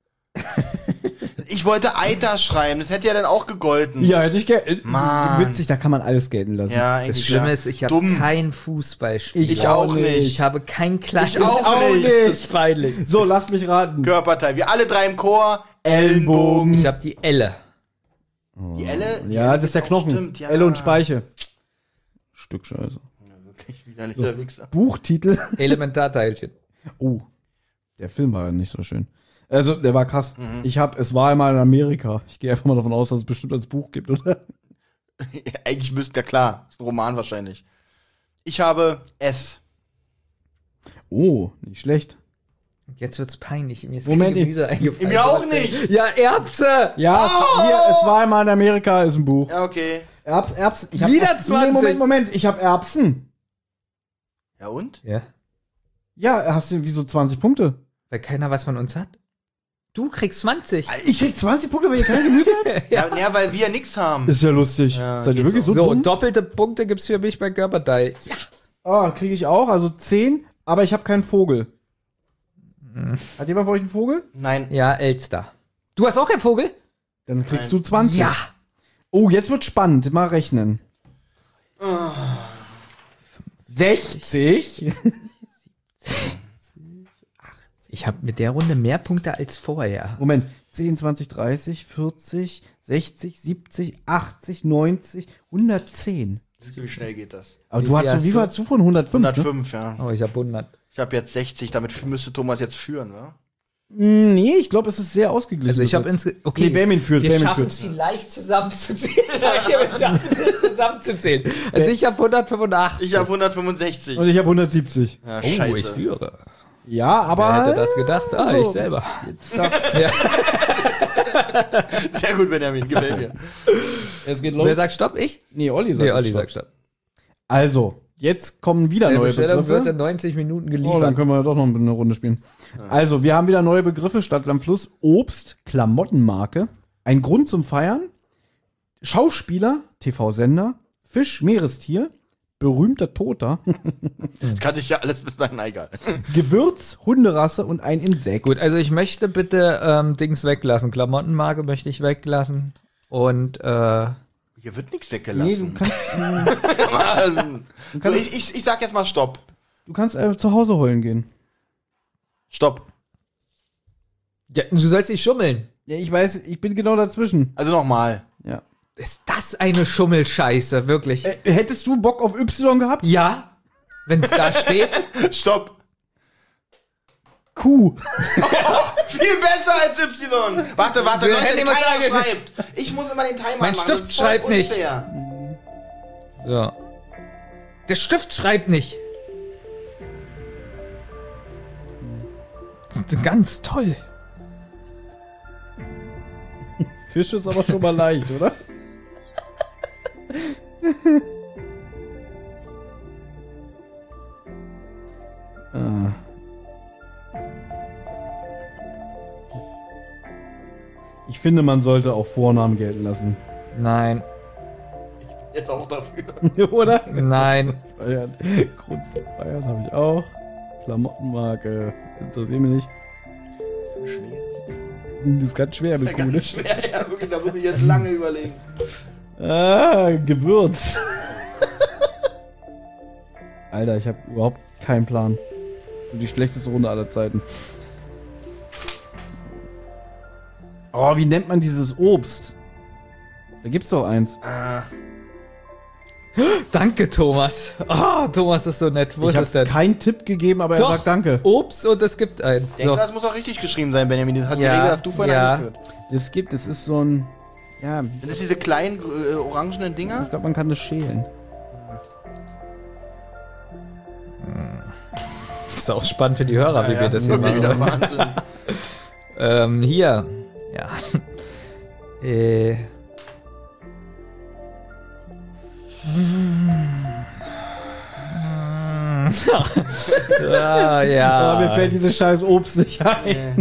Ich wollte Eiter schreiben, das hätte ja dann auch gegolten. Ja, hätte ich gerne. Mann. Witzig, da kann man alles gelten lassen. Ja, Das eigentlich Schlimme ja. ist, ich habe Dumm. kein Fußballspiel. Ich auch nicht. Ich habe kein kleines. Ich auch nicht. Das ist peinlich. So, lasst mich raten. Körperteil. Wir alle drei im Chor. Ellenbogen. Ich habe die Elle. Die Elle? Die Ja, Elle das ist der auch Knochen. stimmt, ja. Elle und Speiche. Stück Scheiße. Ja, wirklich widerlicher Wichser. Buchtitel. Elementarteilchen. Oh, der Film war ja nicht so schön. Also, der war krass. Ich hab, es war einmal in Amerika. Ich gehe einfach mal davon aus, dass es bestimmt als Buch gibt, oder? Eigentlich müsste, ja klar, ist ein Roman wahrscheinlich. Ich habe S. Oh, nicht schlecht. Jetzt wird's peinlich. Mir ist Moment, kein Gemüse eingefallen. Mir auch Was nicht. denn? Ja, Erbse. Ja, es, hier, es war einmal in Amerika, ist ein Buch. Ja, okay. Erbs, Erbsen. Ich hab, Wieder Nee, zwanzig. Moment, Moment, ich hab Erbsen. Ja und? Ja, Ja, hast du wieso zwanzig Punkte? weil keiner was von uns hat. Du kriegst zwanzig. Ich krieg zwanzig Punkte, weil ihr kein Gemüse habt? Ja, ja, weil wir nichts haben. Ist ja lustig. Ja, Seid ihr geht wirklich so, So, dumm? doppelte Punkte gibt's für mich bei Körperteil. Ja. Ah, kriege ich auch, also zehn, aber ich habe keinen Vogel. Hat jemand von euch einen Vogel? Nein. Ja, Elster. Du hast auch keinen Vogel? Dann kriegst Nein. du zwanzig. Ja. Oh, jetzt wird spannend. Mal rechnen. sechzig. Ich habe mit der Runde mehr Punkte als vorher. Moment. zehn, zwanzig, dreißig, vierzig, sechzig, siebzig, achtzig, neunzig, hundertzehn. Wie schnell geht das? Aber Wie du viel hast so, hast wie du? viel hast du von hundertfünf? Ne? hundertfünf, ja. Oh, ich habe hundert. Ich habe jetzt sechzig, damit müsste Thomas jetzt führen, wa? Mm, Nee, ich glaube, es ist sehr ausgeglichen. Also ich habe bis jetzt. insge... Okay, Nee, Benjamin führt, wir Benjamin schaffen es führt. vielleicht zusammenzuzählen. wir schaffen es zusammenzuzählen. Also ich habe hundertfünfundachtzig. Ich habe hundertfünfundsechzig. Und ich habe hundertsiebzig. Ja, Oh, ich scheiße. führe. Ja, aber. Wer hätte das gedacht? Ah, so. ich selber. Sehr gut, Benjamin, gefällt mir. Es geht los. Wer sagt Stopp? Ich? Nee, Olli sagt Nee, Olli Stopp. sagt Stopp. Also, jetzt kommen wieder Die neue Bestellung Begriffe. wird in neunzig Minuten Oh, dann geliefert. können wir doch noch eine Runde spielen. Also, wir haben wieder neue Begriffe. Stadt am Fluss, Obst, Klamottenmarke, ein Grund zum Feiern, Schauspieler, T V-Sender, Fisch, Meerestier, berühmter Toter, Das kann ich ja alles bis dahin, na, egal. Gewürz, Hunderasse und ein Insekt. Gut, also ich möchte bitte ähm, Dings weglassen. Klamottenmarke möchte ich weglassen. Und äh, Hier wird nichts nee, weggelassen. du kannst, also, so, kannst- ich, ich, ich sag jetzt mal Stopp. du kannst äh, zu Hause holen gehen. Stopp. ja, du sollst nicht schummeln. Ja, ich weiß, ich bin genau dazwischen. Also nochmal. Ja. Ist das eine Schummelscheiße, wirklich? Äh, hättest du Bock auf Y gehabt? Ja, wenn es da steht. Stopp. Kuh. Viel besser als Y. Warte, warte, Wir Leute, hätten der immer Timer sagen- schreibt. Ich muss immer den Timer Mein machen. Stift das ist voll schreibt nicht. unfair. So. Der Stift schreibt nicht. Ganz toll. Fisch ist aber schon mal leicht, oder? ah. Ich finde, man sollte auch Vornamen gelten lassen. Nein, Jetzt auch dafür. Oder? nein. Feiern. Grund zum Feiern habe ich auch. Klamottenmarke. Interessiert mich nicht. Das ist ganz schwer mit Kuh, ne? Ganz schwer, ja, wirklich, da muss ich jetzt lange überlegen. Ah, Gewürz. Alter, ich habe überhaupt keinen Plan. Das wird die schlechteste Runde aller Zeiten. Oh, wie nennt man dieses Obst? Da gibt's doch eins. Ah, Danke, Thomas. Ah, Thomas ist so nett. Wo ich ist es habe denn? keinen Tipp gegeben, aber Doch. er sagt Danke. Obst und es gibt eins. ich denke, So. das muss auch richtig geschrieben sein, Benjamin. Das hat die Ja, Regel, dass du vorhin ja. eingeführt. Es gibt, es ist so ein... Ja, Sind das diese kleinen äh, orangenen Dinger? ich glaube, man kann das schälen. Das ist auch spannend für die Hörer, wie Ja, wir das hier wirklich wieder machen. Wahnsinn. Ähm, hier. Ja. äh. ah, ja. Aber mir fällt dieses scheiß Obst nicht ein. Äh.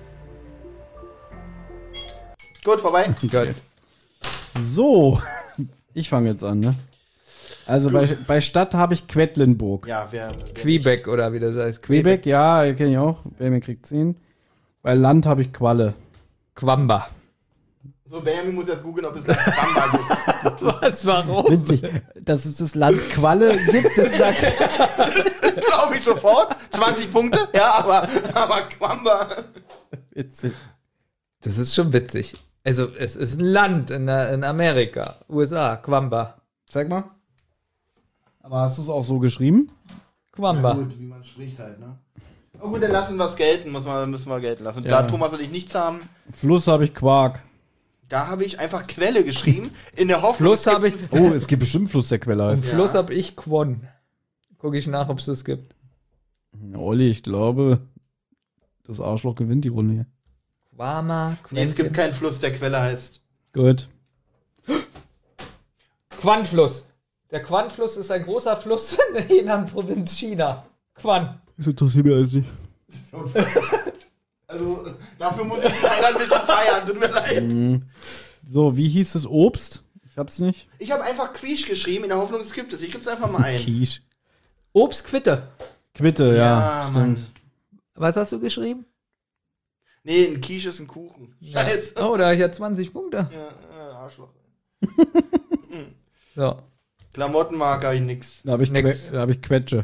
Gut, vorbei. Gott. So, ich fange jetzt an, ne? Also bei, bei Stadt habe ich Quedlinburg. Ja, wer. wer Quebec oder wie das heißt. Quebec, ja, kenne ich auch. Benjamin kriegt zehn. Bei Land habe ich Qualle. Quamba. So, Benjamin muss jetzt googeln, ob es das Bamba gibt. Was, warum? Witzig, dass es das Land Qualle gibt, das sagt... Glaube ich sofort. zwanzig Punkte, ja, aber, aber Quamba. Witzig. Das ist schon witzig. Also, es ist ein Land in, der- in Amerika. U S A. Quamba. Sag mal. Aber hast du es auch so geschrieben? Quamba. Gut, wie man spricht halt, ne? Oh gut, dann lassen wir es gelten, muss man, müssen wir gelten lassen. Und Ja. da Thomas und ich nichts haben, Fluss habe ich Quark. da habe ich einfach Quelle geschrieben, in der Hoffnung... Fluss es gibt habe ich. Oh, es gibt bestimmt Fluss, der Quelle heißt. Fluss habe ich Quon. Gucke ich nach, ob es das gibt. Olli, ich glaube, das Arschloch gewinnt die Runde hier. Quama. Nee, es gibt keinen Fluss, der Quelle heißt. Gut. Quanfluss. Der Quanfluss ist ein großer Fluss in der Henan-Provinz China. Quan. Das interessiert mich alles nicht. Also, dafür muss ich leider ein bisschen feiern, tut mir leid. So, wie hieß das Obst? Ich hab's nicht. Ich habe einfach Quiche geschrieben, in der Hoffnung, es gibt es. Ich gebe es einfach mal ein. Quiche. Obstquitte. Quitte, ja, Mann. stimmt. Was hast du geschrieben? Nee, ein Quiche ist ein Kuchen. Scheiße. Oh, da habe ich ja zwanzig Punkte. Ja, ja, Arschloch. So. Klamottenmarke habe ich nix. Da habe ich, Nix. Que- da hab ich Quetsche.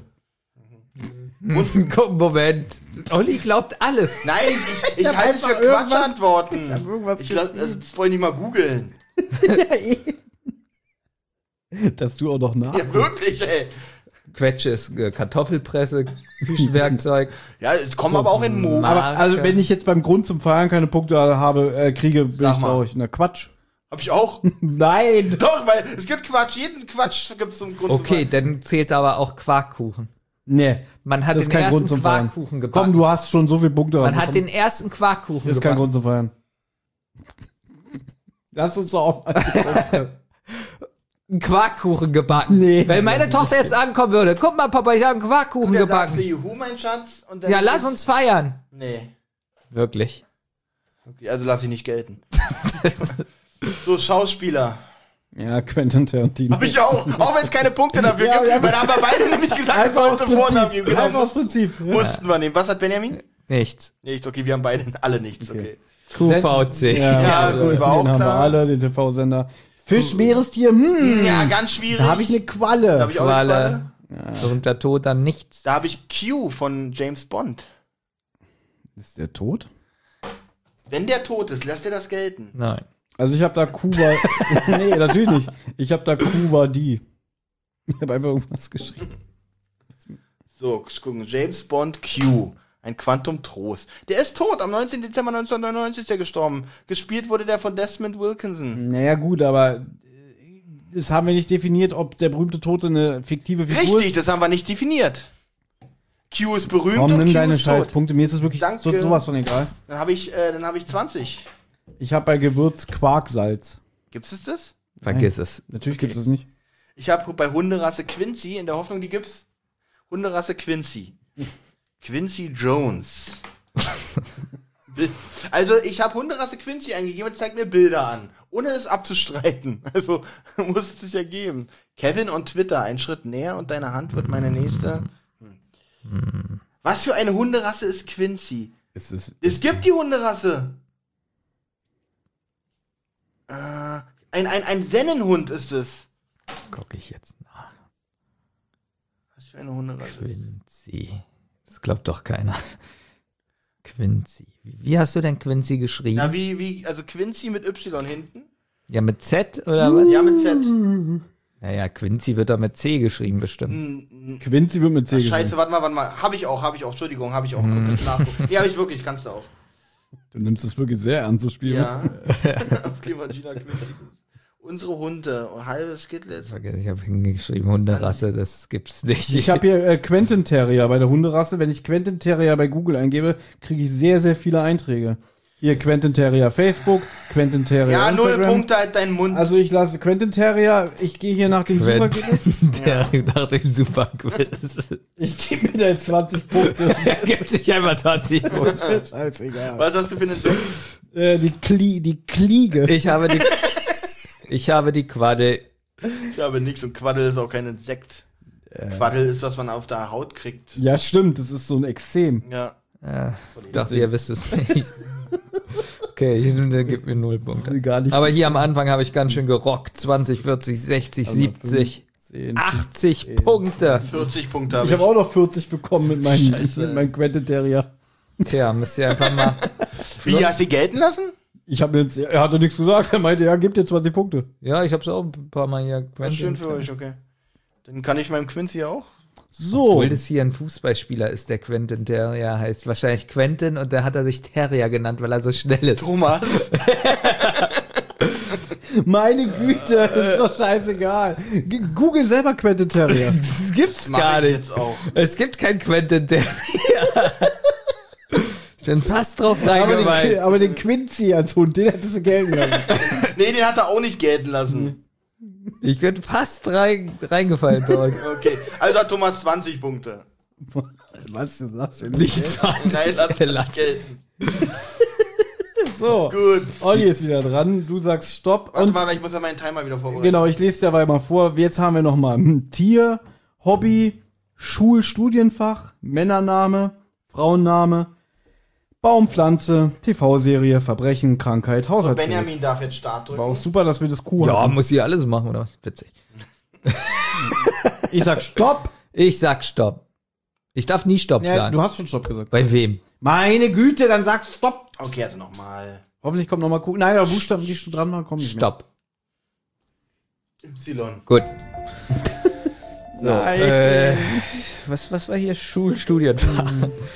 Komm, Moment. Olli glaubt alles. Nein, ich, ich, ich hab halte es für einfach irgendwas- Quatschantworten. ich hab irgendwas Ich lass, also, das wollte ich nicht mal googeln. Ja, eben. Dass du auch noch nach. Ja, wirklich, ey. Quetsche ist äh, Kartoffelpresse, Küchenwerkzeug. Ja, es kommen aber auch in Mo. Ma- Aber also, wenn ich jetzt beim Grund zum Feiern keine Punkte habe, äh, kriege, bin Sag ich mal. traurig. Na Quatsch. Hab ich auch. Nein. Doch, weil es gibt Quatsch. Jeden Quatsch gibt es zum Grund Okay, zum dann zählt aber auch Quarkkuchen. Nee. Man hat Das ist den kein Grund ersten zum Feiern. Quarkkuchen gebacken. Komm, du hast schon so viele Punkte. Man hat Komm, den ersten Quarkkuchen das ist kein gebacken. Grund zum Feiern. Lass uns doch auch mal. Einen Quarkkuchen gebacken. Nee. Wenn meine Tochter jetzt ankommen würde, guck mal, Papa, ich habe einen Quarkkuchen Dann sagst du gebacken. Juhu, mein Schatz. Und dann Ja, lass uns feiern. Nee. Wirklich. Okay, also lass ich nicht gelten. So, Schauspieler. Ja, Quentin Tarantino. Hab ich auch. Auch wenn es keine Punkte dafür Ja, gibt. ja, Weil da haben wir beide nämlich gesagt, das Einfach war aus unser Vornamen. Prinzip. Genau, Einfach aus Prinzip. Ja. mussten wir nehmen. Was hat Benjamin? Nichts. Nichts, okay, wir haben beide alle nichts, okay. Q V C. Ja, Ja, gut, gut, war auch den haben wir klar. alle, den T V-Sender. Fisch, Meerestier, hm. Ja, ganz schwierig. Da habe ich eine Qualle. Da habe ich auch eine Qualle. Qualle. Berühmter Tod, dann nichts. Da habe ich Q von James Bond. Ist der tot? Wenn der tot ist, lässt er das gelten. Nein. Also ich habe da Kuba. Nee, natürlich nicht. Ich habe da Kuba die. Ich habe einfach irgendwas geschrieben. So, gucken. James Bond Q. Ein Quantum Trost. Der ist tot. Am neunzehnten Dezember neunzehnhundertneunundneunzig ist er gestorben. Gespielt wurde der von Desmond Wilkinson. Naja, gut, aber das haben wir nicht definiert, ob der berühmte Tote eine fiktive Figur Richtig, ist. das haben wir nicht definiert. Q ist berühmt Komm, und nimm Q deine ist tot. Scheißpunkte. Mir ist es wirklich Danke. so, sowas von egal. Dann habe ich, äh, dann habe ich zwanzig. Ich habe bei Gewürz Quarksalz. Gibt's es das? Vergiss es. Natürlich Okay. gibt es es nicht. Ich habe bei Hunderasse Quincy, in der Hoffnung, die gibt's. Hunderasse Quincy. Quincy Jones. Also, ich habe Hunderasse Quincy eingegeben und zeigt mir Bilder an. Ohne es abzustreiten. Also, muss es sich ergeben. Kevin on Twitter, ein Schritt näher und deine Hand wird meine nächste. Hm. Was für eine Hunderasse ist Quincy? Es ist, Es gibt die Hunderasse. Äh, ein, ein, ein Sennenhund ist es. Gucke ich jetzt nach. Was für eine Hunderasse? Quincy. Das glaubt doch keiner. Quincy. Wie hast du denn Quincy geschrieben? Na, wie, wie, also Quincy mit Y hinten? Ja, mit Z oder was? Ja, mit Z. Naja, Quincy wird doch mit C geschrieben bestimmt. Hm, Quincy wird mit C ach, geschrieben. scheiße, warte mal, warte mal. Hab ich auch, hab ich auch. Entschuldigung, hab ich auch. Guck, jetzt nachgucken. Nee, hab ich wirklich, kannst du auch. Du nimmst es wirklich sehr ernst, das Spiel. Ja. Klimagina Quincy. Unsere Hunde, halbe Skitlets. Vergiss, ich habe hingeschrieben, Hunderasse, das gibt's nicht. Ich habe hier äh, Quentin Terrier bei der Hunderasse. Wenn ich Quentin Terrier bei Google eingebe, kriege ich sehr, sehr viele Einträge. Hier Quentin Terrier Facebook, Quentin Terrier Ja, null Instagram. Punkte, halt deinen Mund. Also ich lasse Quentin Terrier, ich gehe hier nach dem Superquiz. Der nach dem Superquiz. Ich gebe mir da jetzt zwanzig Punkte. Er gibt sich einfach zwanzig Punkte. Scheißegal. Was hast du für einen Sekt? Äh, die, Kli die Kliege. Ich habe die, ich habe die Quaddel. Ich habe nix und Quaddel ist auch kein Insekt. Quaddel ist, was man auf der Haut kriegt. Ja, stimmt, das ist so ein Exem. Ja. Äh, ich dachte, ihr wisst es nicht. Okay, ich, der gibt mir null Punkte. Gar nicht. Aber hier am Anfang habe ich ganz schön gerockt. zwanzig, vierzig, sechzig, Also siebzig, zehn, achtzig zehn. Punkte. vierzig Punkte habe Ich ich. habe auch noch vierzig bekommen mit meinem, Scheiße. mit meinem Quentin Terrier. Tja, müsst ihr einfach mal. Wie, hast du die gelten lassen? Ich habe jetzt, er hatte nichts gesagt, er meinte, ja, gib dir zwanzig Punkte. Ja, ich habe es auch ein paar Mal hier. Das ist schön für euch, okay. Dann kann ich meinem Quincy auch. So. Obwohl das hier ein Fußballspieler ist, der Quentin Terrier heißt. Wahrscheinlich Quentin und der hat er sich Terrier genannt, weil er so schnell ist. Thomas. Meine Güte, ist doch scheißegal. G- Google selber Quentin Terrier. Das gibt's Mach gar ich nicht. jetzt auch. Es gibt kein Quentin Terrier. Ich bin fast drauf aber, den, reingefallen. Qui- aber den Quincy als Hund, den hättest du gelten lassen. Nee, den hat er auch nicht gelten lassen. Ich bin fast rein, reingefallen dort. Okay, also hat Thomas zwanzig Punkte. Was ist das denn? Nicht Nein, lass zwanzig. es nicht gelten. So, Gut. Olli ist wieder dran. Du sagst Stopp. Warte Und mal, ich muss ja meinen Timer wieder vorbereiten. genau, ich lese dabei mal vor. Jetzt haben wir noch mal hm, Tier, Hobby, Schulstudienfach, Männername, Frauenname, Baumpflanze, T V-Serie, Verbrechen, Krankheit, Haushaltsgerät. Benjamin darf jetzt Start drücken. War auch super, dass wir das Kuh Ja, hatten. muss ich alles machen, oder was? Witzig. Ich sag Stopp. Ich sag Stopp. Ich darf nie Stopp Ja, sagen. du hast schon Stopp gesagt. Bei wem? Meine Güte, dann sag Stopp. Okay, also nochmal. Hoffentlich kommt noch mal Kuh. Nein, aber Buchstaben, die schon dran waren, kommen nicht mehr. Stopp. Y. Gut. Nein. Äh, was, was war hier? Schulstudienfach.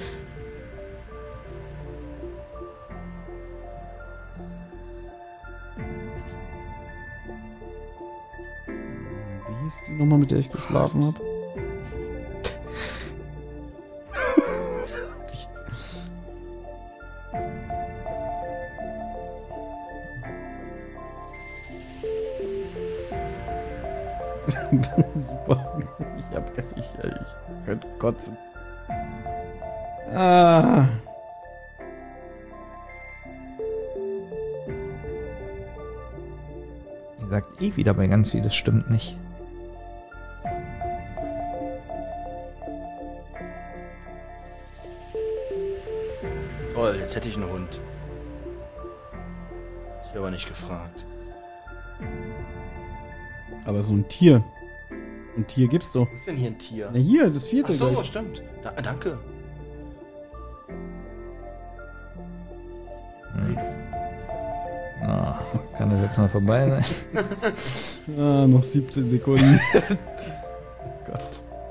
Wie hieß die Nummer, mit der ich geschlafen habe? Super. Ich hab gar nicht. Ich könnte kotzen. Ah. sagt eh wieder bei ganz viel, das stimmt nicht. Toll, jetzt hätte ich einen Hund. Ich aber nicht gefragt. Aber so ein Tier. Ein Tier gibt's doch. Was ist denn hier ein Tier? Na hier, das vierte Ach so, gleich. stimmt. Da, danke. Ah, kann das jetzt mal vorbei sein? Ah, noch siebzehn Sekunden. Gott.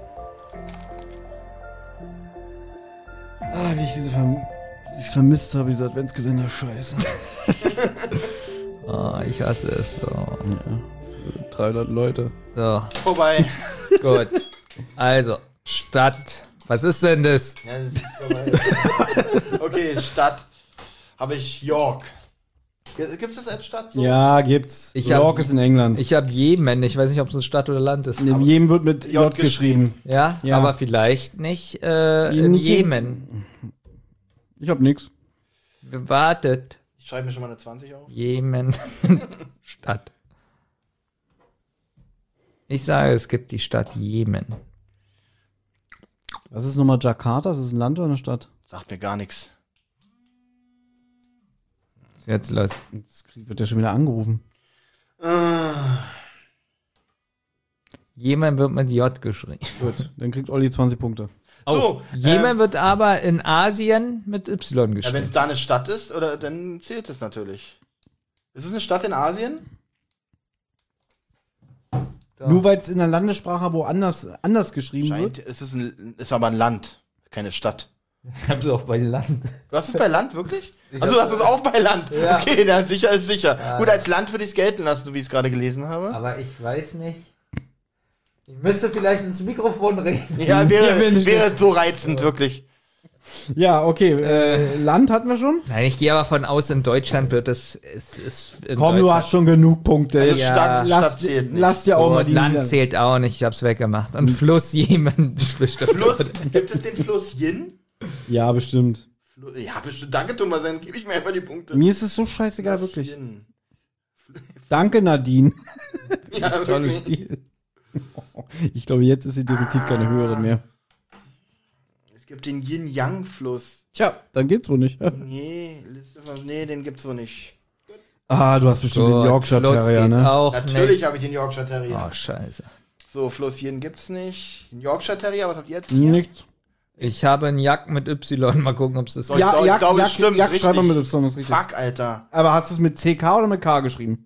Ah, wie ich diese verm dieses vermisst habe, diese Adventskalender. Scheiße. Ah, ich hasse es so. Ja, für dreihundert Leute. So, Vorbei. gut. Also, Stadt. Was ist denn das? Ja, das ist vorbei. Okay, Stadt. Habe ich York. Gibt es das als Stadt so? Ja, gibt's. Ich York hab- ist in England. Ich habe Jemen. Ich weiß nicht, ob es eine Stadt oder Land ist. In jedem wird mit J, J geschrieben. Ja, Ja. aber vielleicht nicht äh, in Nicht Jemen. Ich hab nix. Wartet. Ich schreibe mir schon mal eine zwanzig auf. Jemen. Stadt. Ich sage, es gibt die Stadt Jemen. Was ist nochmal Jakarta? Ist das ein Land oder eine Stadt? Sagt mir gar nichts. Jetzt los. Jetzt wird ja schon wieder angerufen. Jemen wird mit J geschrieben. Gut, dann kriegt Olli zwanzig Punkte. So, Jemen ähm, wird aber in Asien mit Y ja, wenn geschrieben. es da eine Stadt ist, oder dann zählt es natürlich. Ist es eine Stadt in Asien? Ja. Nur weil es in der Landessprache woanders anders geschrieben Scheint, wird. es ist, ein, ist aber ein Land, keine Stadt. Ich hab's auch bei Land. Du hast es bei Land, wirklich? Ich Also du hab- hast es auch bei Land. Ja. Okay, dann sicher ist sicher. Ja. Gut, als Land würde ich es gelten lassen, so wie ich es gerade gelesen habe. Aber ich weiß nicht. Ich müsste vielleicht ins Mikrofon reden. Ja, wäre, Ja, wenn ich- wäre so reizend, wirklich. Ja, okay. Äh, Land hatten wir schon. Nein, ich gehe aber von aus, in Deutschland wird es. Es ist in Komm, du Deutschland- hast schon genug Punkte. Also Ja, Stadt, lass, Stadt zählt nicht. lass dir auch mal Gut, die Land zählt auch nicht, ich hab's weggemacht. Und Fluss Jemen bestimmt. Fluss, gibt es den Fluss Yin? Ja, bestimmt. Flu- Ja, bestimmt. Danke, Thomas, dann gebe ich mir einfach die Punkte. Mir ist es so scheißegal, Fluss wirklich. Yin. Danke, Nadine. Ja, Tolles wirklich. Spiel. Ich glaube, jetzt ist sie definitiv keine höhere mehr. Es gibt den Yin-Yang-Fluss. Tja, dann geht's wohl nicht. Nee, Liste von, nee, den gibt's wohl nicht. Ah, du hast bestimmt den Yorkshire Fluss Terrier, geht ne? auch Natürlich nicht. habe ich den Yorkshire Terrier. Oh, scheiße. So, Fluss Yin gibt's nicht. Den Yorkshire Terrier, was habt ihr jetzt? Hier? Nichts. Ich habe einen Jack mit Y. Mal gucken, ob es das So, gibt. ich glaub- ich glaube, es stimmt, Jack schreibt man mit richtig. Y, das ist richtig. Fuck, Alter. Aber hast du es mit C K oder mit K geschrieben?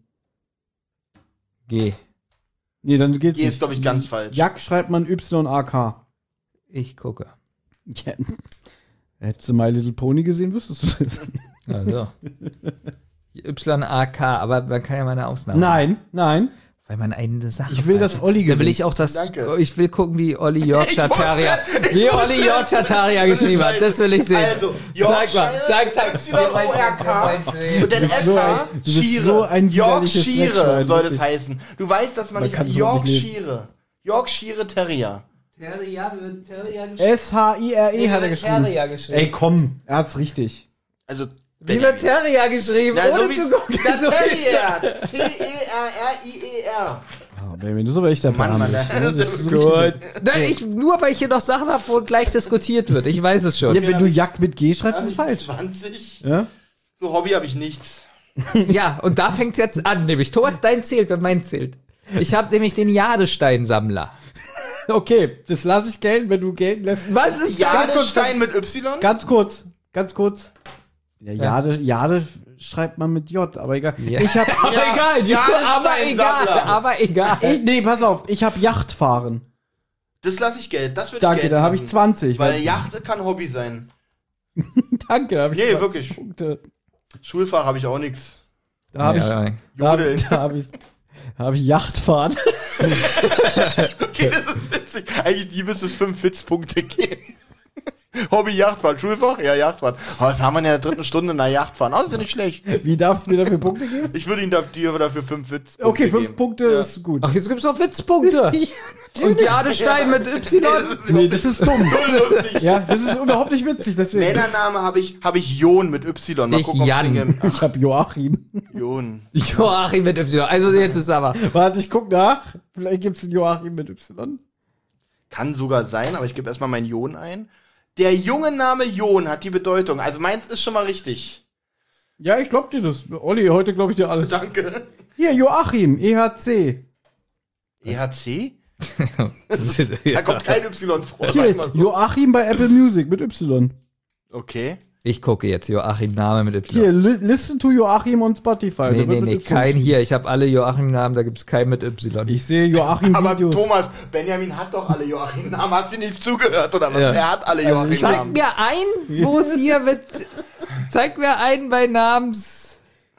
G. Nee, dann geht's Hier nicht. ist, glaube ich, ganz falsch. Jack schreibt man Y A K. Ich gucke. Ja. Hättest du My Little Pony gesehen, wüsstest du das. Also. Y A K, aber man kann ja mal eine Ausnahme. Nein, nein. Weil man eine Sache. Ich will, falsch- dass Olli Da will gewinnt. ich auch das. Danke. Ich will gucken, wie Olli Yorkshire Ich wusste, Terrier. ich Wie wusste Olli es. Yorkshire Terrier Ohne geschrieben hat. Scheiße. Das will ich sehen. Also, Zeig mal. Yorkshire, Zeig, zeig. Y O R K. Und dann S so H, ein- du bist Shire. so ein widerliches Yorkshire Dreckschwein, soll das wirklich. heißen. Du weißt, dass man, Man nicht kann es überhaupt nicht Yorkshire. Yorkshire Terrier. Terrier wird Terrier geschrieben. S H I R E hat er geschrieben. Terrier geschrieben. Ey, komm, er hat's richtig. Also, Wie wird Terrier geschrieben? Ja, so ohne wie zu gucken. der So Terrier. T E R R I E R. Oh, Baby, das ist aber echt der Mann, Mann, Plan. das Das ist ist Gut. Nein, ich, nur weil ich hier noch Sachen habe, wo gleich diskutiert wird. Ich weiß es schon. Ja, wenn du Jack mit G schreibst, ist es Hab ich falsch. zwanzig. Ja? So Hobby habe ich nichts. Ja, und da fängt es jetzt an, nämlich Thomas, dein zählt, wenn mein zählt. Ich habe nämlich den Jadesteinsammler. Okay, das lasse ich gelten, wenn du gelten lässt. Was ist das? Jadestein mit Y? Ganz kurz, ganz kurz. Ja, Ja. Jade, Jade schreibt man mit J, aber egal. Ja. Ich hab, Aber Ja, egal, siehst du, aber egal, Jadesteinsammler. aber egal. ich, nee, pass auf, ich hab Yachtfahren. Das lasse ich Geld. Das würde ich Danke, gelten da habe ich lassen. zwanzig. Weil Yacht kann Hobby sein. Danke, da habe ich Nee, zwanzig wirklich. Punkte. Schulfach habe ich auch nichts. Da habe ich, Ja, da hab, Jodeln. da hab ich, da hab ich Yachtfahren. Okay, das ist witzig. Eigentlich die müsste es fünf Witzpunkte geben. Hobby Yachtfahren, Schulfach? Ja, Yachtfahren. Oh, das haben wir in der dritten Stunde nach Yachtfahren. Oh, das ist ja nicht schlecht. Wie darf ich mir dafür Punkte geben? Ich würde Ihnen dafür, dafür fünf Witz Okay, fünf geben. Punkte Ja. ist gut. Ach, jetzt gibt's noch Witzpunkte. Und Jadestein mit Y. Nee, das ist dumm. Null lustig. Ja, das ist überhaupt nicht witzig, deswegen. Männername habe ich, hab ich Jon mit Y. Mal Ich gucken, ob Jan. ich den- Ich hab Joachim. Jon. Joachim mit Y. Also jetzt ist aber. Warte, ich guck nach. Vielleicht gibt's einen Joachim mit Y. Kann sogar sein, aber ich gebe erstmal meinen Jon ein. Der junge Name Jon hat die Bedeutung. Also meins ist schon mal richtig. Ja, ich glaub dir das. Olli, heute glaube ich dir alles. Danke. Hier, Joachim, E H C. E H C? Da kommt kein Y vor. Hier, Sag mal so. Joachim bei Apple Music mit Y. Okay. Ich gucke jetzt Joachim Name mit Y. Hier, li listen to Joachim on Spotify. Nee, Der wird nee, mit nee, Y kein geschrieben. hier. Ich habe alle Joachim-Namen, da gibt's keinen mit Y. Ich sehe Joachim Aber Videos. Thomas, Benjamin hat doch alle Joachim-Namen. Hast du nicht zugehört oder was? Ja. Er hat alle Also ich- Zeig Joachim-Namen. mir ein, wo es hier mit. Zeig mir einen bei Namens.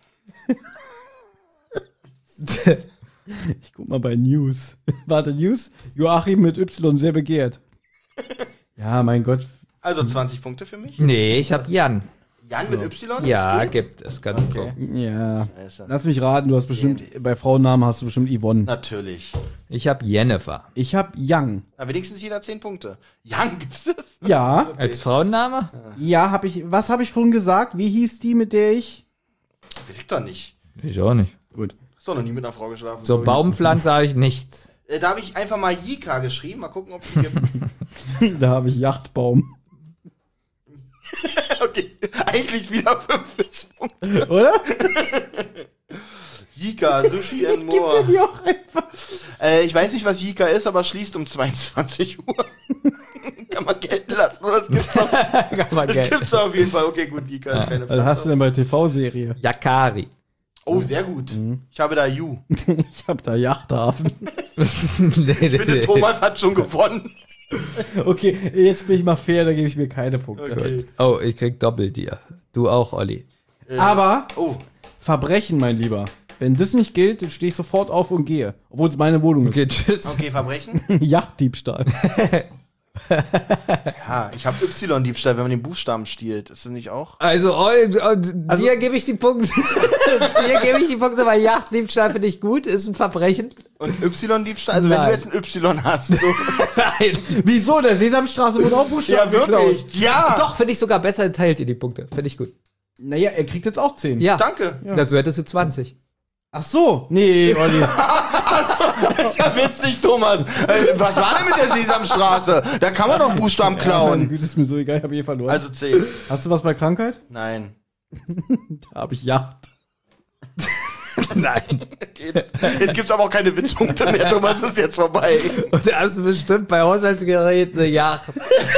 Ich guck mal bei News. Warte, News? Joachim mit Y, sehr begehrt. Ja, mein Gott. Also zwanzig Punkte für mich. Nee, ich hab Jan. Jan mit Y? Ja, Steht? gibt es, ganz Okay. gucken. Ja. Scheiße. Lass mich raten, du hast bestimmt, bei Frauennamen hast du bestimmt Yvonne. Natürlich. Ich hab Jennifer. Ich hab Young. Na, wenigstens jeder zehn Punkte. Jan, gibt's das? Ja, Als Frauenname? ja, hab ich, was habe ich vorhin gesagt? Wie hieß die, mit der ich? Weiß ich doch nicht. Ich auch nicht. Gut. Hast doch noch nie mit einer Frau geschlafen. So, Baumpflanze habe ich nicht. Äh, da habe ich einfach mal Jika geschrieben. Mal gucken, ob es die gibt. Da habe ich Yachtbaum. Okay, eigentlich wieder fünf Punkte. Oder? Jika, Sushi and Gib mir More. die auch einfach. Äh, ich weiß nicht, was Jika ist, aber schließt um zweiundzwanzig Uhr. Kann man gelten lassen, oder? Das gibt's doch. Kann man Das Geld. gibt's doch auf jeden Fall. Okay, gut, Jika ist keine Was hast du Pflanze. denn bei T V-Serie? Yakari. Oh, sehr gut. Mhm. Ich habe da Ju. Ich hab da Yachthafen. nee, Ich finde, Thomas hat schon gewonnen. Okay, jetzt bin ich mal fair, da gebe ich mir keine Punkte. Okay. Oh, ich krieg Doppeltier. Du auch, Olli. Äh, Aber Oh, Verbrechen, mein Lieber. Wenn das nicht gilt, dann stehe ich sofort auf und gehe. Obwohl es meine Wohnung Okay, tschüss. okay, Verbrechen. ist. Yachtdiebstahl. Ja, ich habe Y-Diebstahl, wenn man den Buchstaben stiehlt. Ist das nicht auch? Also, Olli, dir gebe ich die Punkte. dir gebe ich die Punkte, weil Yachtdiebstahl finde ich gut, ist ein Verbrechen. Und Y-Diebstahl? Also wenn Nein. du jetzt ein Y hast. So. Nein. Wieso? Der Sesamstraße wurde auch Buchstaben geklaut. Ja. Doch, finde ich sogar besser, teilt ihr die Punkte. Finde ich gut. Naja, er kriegt jetzt auch zehn. Ja. Danke. Ja. So hättest du zwanzig. Ach so. Nee, Olli. Das ist ja witzig, Thomas. Äh, was war denn mit der Sesamstraße? Da kann man doch Buchstaben Meine klauen. Güte, ist mir so egal, ich habe eh verloren. Also zehn. Hast du was bei Krankheit? Nein. Da habe ich Yacht. Nein. Jetzt, jetzt gibt's aber auch keine Witzpunkte mehr, Thomas, ist jetzt vorbei. Und da hast du bestimmt bei Haushaltsgeräten eine Yacht.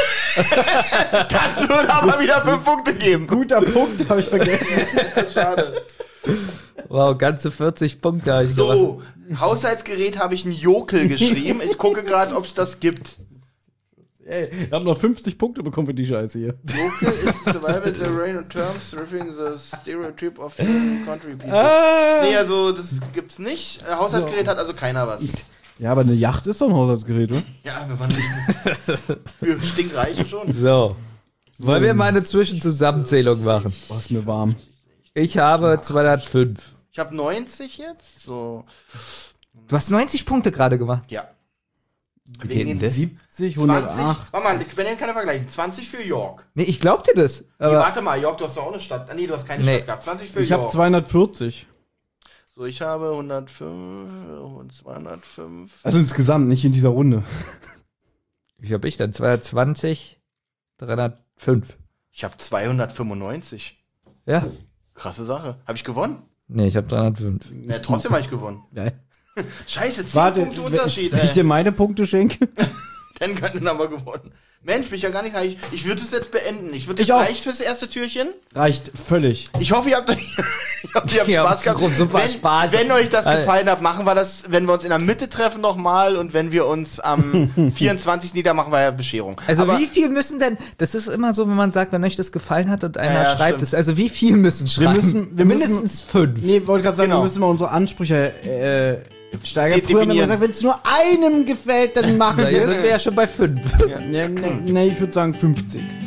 Das würde aber wieder fünf Punkte geben. Guter Punkt, habe ich vergessen. Schade. Wow, ganze vierzig Punkte habe ich gemacht. So, Haushaltsgerät habe ich einen Jokel geschrieben. Ich gucke gerade, ob es das gibt. Ey, ich habe noch fünfzig Punkte bekommen für die Scheiße hier. Jokel is survival the reign of terms, surfing the stereotype of human country people. Ah. Nee, also das gibt's nicht. Äh, Haushaltsgerät hat also keiner was. Ja, aber eine Yacht ist doch ein Haushaltsgerät, oder? Ja, wenn man für Stinkreiche schon. So. Wollen wir mal eine Zwischenzusammenzählung machen? Oh, ist mir warm. Ich habe zweihundertfünf. Ich habe neunzig jetzt. So, Du hast neunzig Punkte gerade gemacht. ja. Wie Wegen geht denn den das? siebzig, zwanzig. hundertacht. Warte mal, Benjamin kann ja vergleichen. zwanzig für York. Nee, ich glaub dir das. Nee, Aber warte mal, York, du hast doch auch eine Stadt. Ah, nee, du hast keine Nee. Stadt gehabt. zwanzig für Ich habe York. zweihundertvierzig. So, ich habe hundertfünf und zweihundertfünf. Also insgesamt, nicht in dieser Runde. wie hab ich dann? zweihundertzwanzig, dreihundertfünf. Ich habe zweihundertfünfundneunzig. Ja. Krasse Sache. Habe ich gewonnen? Nee, ich habe dreihundertfünf. Ja, trotzdem habe ich gewonnen. Geil. Scheiße, zehn Warte, Punkte wenn, Unterschied, wenn ich ey. dir meine Punkte schenke. Dann könnten aber gewonnen. Mensch, bin ich ja gar nicht. Ich, ich würde es jetzt beenden. Ich würde, Ich das auch. reicht fürs erste Türchen. Reicht völlig. Ich hoffe, ihr habt, ich hoffe, ihr habt Ja, Spaß gehabt. super wenn, Spaß. wenn euch das Alter. gefallen hat, machen wir das, wenn wir uns in der Mitte treffen nochmal und wenn wir uns am vierundzwanzigsten nieder machen wir ja Bescherung. Also Aber wie viel müssen denn, das ist immer so, wenn man sagt, wenn euch das gefallen hat und einer Ja, ja, schreibt stimmt. es, also wie viel müssen schreiben? müssen- wir Mindestens müssen- fünf. Nee, wollte gerade sagen, Genau. wir müssen mal unsere Ansprüche äh, steigern. De- Früher haben wir definieren. gesagt, wenn es nur einem gefällt, dann machen Na, wir jetzt sind es. wir ja schon bei fünf. Nee, nee, nee, ich würde sagen fünfzig.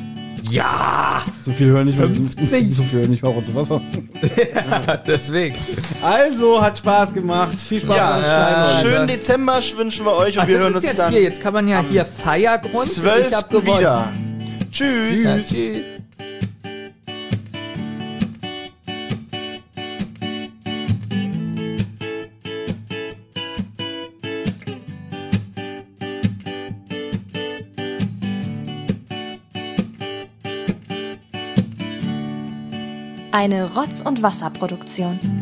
Ja! So viel hören nicht fünfzig. So viel hören nicht Horror zu Wasser. Deswegen. Also, hat Spaß gemacht. Viel Spaß Ja, beim ja, Schneiden. schönen Leute. Dezember wünschen wir euch und Ach, wir das hören ist uns jetzt dann hier. Jetzt kann man ja hier Feiergrund. Ich hab zwölften gewonnen. wieder. Tschüss. Ja, tschüss. Eine Rotz- und Wasserproduktion.